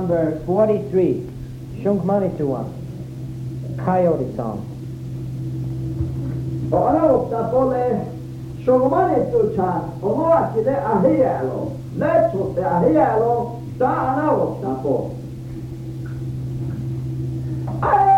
number 43, Shunk Manitowan, Coyote Song. Ora optapole shogomani tucha omoa kide ahielo lecho te ahielo da ana optapo.